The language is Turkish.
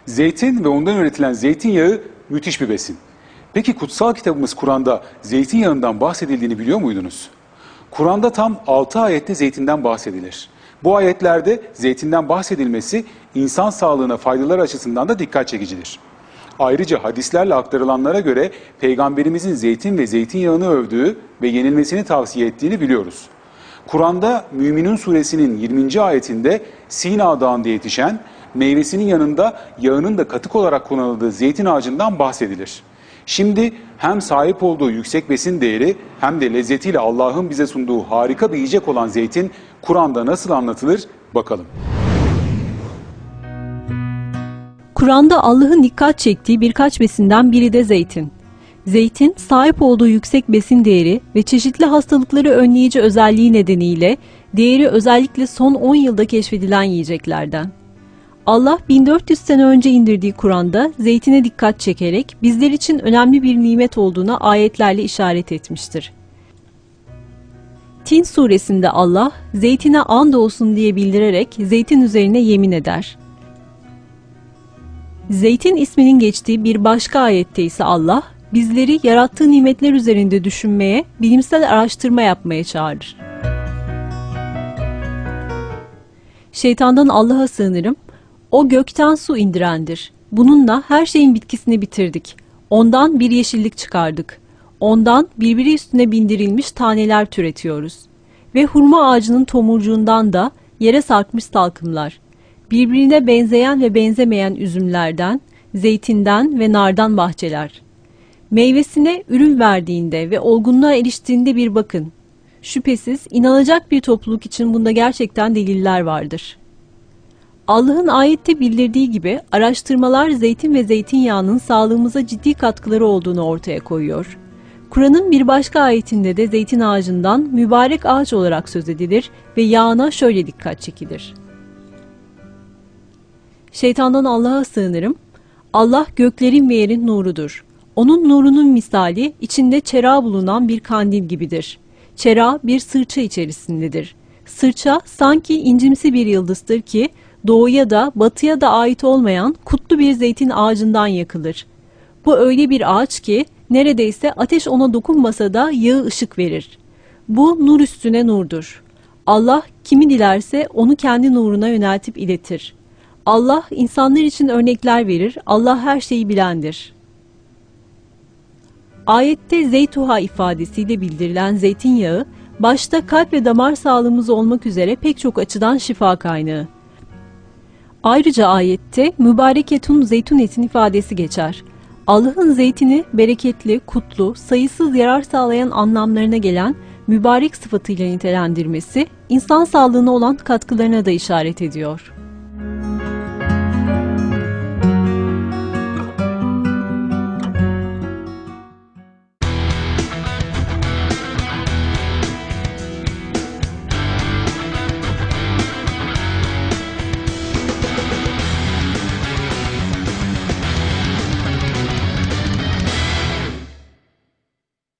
Zeytin ve ondan üretilen zeytinyağı müthiş bir besin. Peki kutsal kitabımız Kur'an'da zeytinyağından bahsedildiğini biliyor muydunuz? Kur'an'da tam 6 ayette zeytinden bahsedilir. Bu ayetlerde zeytinden bahsedilmesi insan sağlığına faydalar açısından da dikkat çekicidir. Ayrıca hadislerle aktarılanlara göre Peygamberimizin zeytin ve zeytinyağını övdüğü ve yenilmesini tavsiye ettiğini biliyoruz. Kur'an'da Müminun suresinin 20. ayetinde Sina Dağı'nda yetişen, meyvesinin yanında yağının da katık olarak kullanıldığı zeytin ağacından bahsedilir. Şimdi hem sahip olduğu yüksek besin değeri hem de lezzetiyle Allah'ın bize sunduğu harika bir yiyecek olan zeytin Kur'an'da nasıl anlatılır bakalım. Kur'an'da Allah'ın dikkat çektiği birkaç besinden biri de zeytin. Zeytin, sahip olduğu yüksek besin değeri ve çeşitli hastalıkları önleyici özelliği nedeniyle değeri özellikle son 10 yılda keşfedilen yiyeceklerden. Allah 1400 sene önce indirdiği Kur'an'da zeytine dikkat çekerek bizler için önemli bir nimet olduğuna ayetlerle işaret etmiştir. Tin suresinde Allah, zeytine andolsun diye bildirerek zeytin üzerine yemin eder. Zeytin isminin geçtiği bir başka ayette ise Allah, bizleri yarattığı nimetler üzerinde düşünmeye, bilimsel araştırma yapmaya çağırır. Şeytandan Allah'a sığınırım. O gökten su indirendir. Bununla her şeyin bitkisini bitirdik. Ondan bir yeşillik çıkardık. Ondan birbiri üstüne bindirilmiş taneler türetiyoruz. Ve hurma ağacının tomurcuğundan da yere sarkmış salkımlar. Birbirine benzeyen ve benzemeyen üzümlerden, zeytinden ve nardan bahçeler. Meyvesine ürün verdiğinde ve olgunluğa eriştiğinde bir bakın. Şüphesiz inanacak bir topluluk için bunda gerçekten deliller vardır. Allah'ın ayette bildirdiği gibi araştırmalar zeytin ve zeytinyağının sağlığımıza ciddi katkıları olduğunu ortaya koyuyor. Kur'an'ın bir başka ayetinde de zeytin ağacından mübarek ağaç olarak söz edilir ve yağına şöyle dikkat çekilir. Şeytandan Allah'a sığınırım. Allah göklerin ve yerin nurudur. Onun nurunun misali içinde çera bulunan bir kandil gibidir. Çera bir sırça içerisindedir. Sırça sanki incimsi bir yıldızdır ki doğuya da batıya da ait olmayan kutlu bir zeytin ağacından yakılır. Bu öyle bir ağaç ki neredeyse ateş ona dokunmasa da yağı ışık verir. Bu nur üstüne nurdur. Allah kimi dilerse onu kendi nuruna yöneltip iletir. Allah insanlar için örnekler verir. Allah her şeyi bilendir. Ayette zeytuha ifadesiyle bildirilen zeytinyağı, başta kalp ve damar sağlığımız olmak üzere pek çok açıdan şifa kaynağı. Ayrıca ayette mübareketun zeytun etin ifadesi geçer. Allah'ın zeytini bereketli, kutlu, sayısız yarar sağlayan anlamlarına gelen mübarek sıfatıyla nitelendirmesi, insan sağlığına olan katkılarına da işaret ediyor.